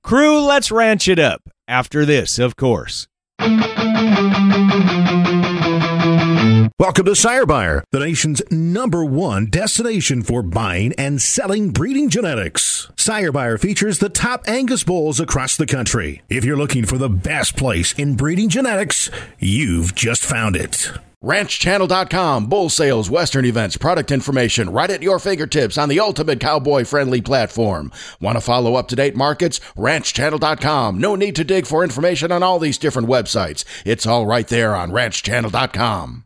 Crew, let's ranch it up. After this, of course. Welcome to Sire Buyer, the nation's #1 destination for buying and selling breeding genetics. Sire Buyer features the top Angus bulls across the country. If you're looking for the best place in breeding genetics, you've just found it. RanchChannel.com, bull sales, western events, product information, right at your fingertips on the ultimate cowboy-friendly platform. Want to follow up-to-date markets? RanchChannel.com. No need to dig for information on all these different websites. It's all right there on RanchChannel.com.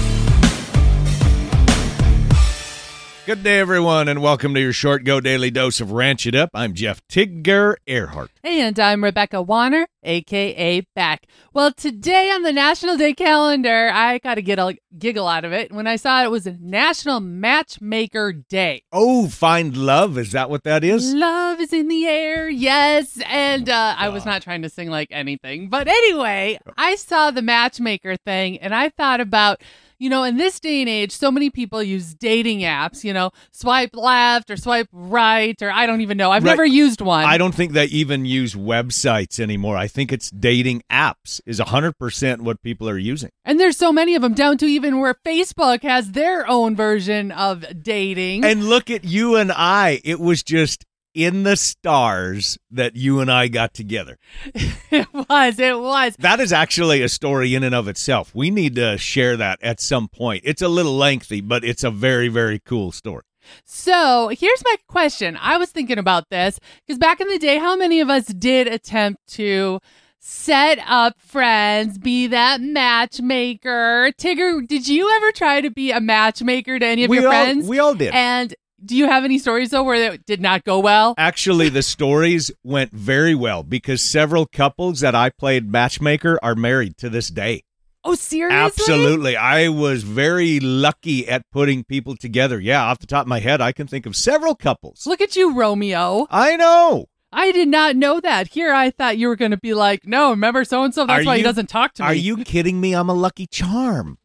Good day, everyone, and welcome to your Short Go Daily Dose of Ranch It Up. I'm Jeff Tigger Earhart. And I'm Rebecca Warner, a.k.a. Beck. Well, today on the National Day calendar, I got to get a giggle out of it when I saw it was National Matchmaker Day. Oh, find love. Is that what that is? Love is in the air, yes. And I was not trying to sing like anything. But anyway, I saw the matchmaker thing, and I thought about, you know, in this day and age, so many people use dating apps, you know, swipe left or swipe right, or I don't even know. I've never used one. I don't think they even use websites anymore. I think it's dating apps is 100% what people are using. And there's so many of them, down to even where Facebook has their own version of dating. And look at you and I. It was just in the stars that you and I got together. It was. That is actually a story in and of itself. We need to share that at some point. It's a little lengthy, but it's a very, very cool story. So here's my question. I was thinking about this because back in the day, how many of us did attempt to set up friends, be that matchmaker? Tigger, did you ever try to be a matchmaker to any of your friends? We all did. And do you have any stories, though, where it did not go well? Actually, the stories went very well because several couples that I played matchmaker are married to this day. Oh, seriously? Absolutely. I was very lucky at putting people together. Yeah, off the top of my head, I can think of several couples. Look at you, Romeo. I know. I did not know that. Here, I thought you were going to be like, no, remember so-and-so? That's why he doesn't talk to me. Are you kidding me? I'm a lucky charm.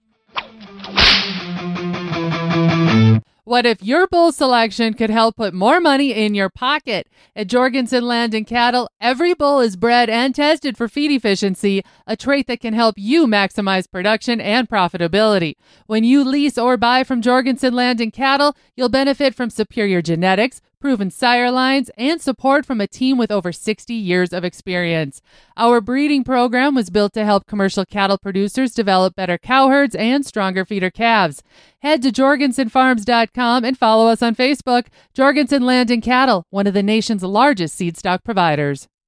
What if your bull selection could help put more money in your pocket? At Jorgensen Land and Cattle, every bull is bred and tested for feed efficiency, a trait that can help you maximize production and profitability. When you lease or buy from Jorgensen Land and Cattle, you'll benefit from superior genetics, proven sire lines, and support from a team with over 60 years of experience. Our breeding program was built to help commercial cattle producers develop better cow herds and stronger feeder calves. Head to jorgensenfarms.com and follow us on Facebook. Jorgensen Land and Cattle, one of the nation's largest seed stock providers.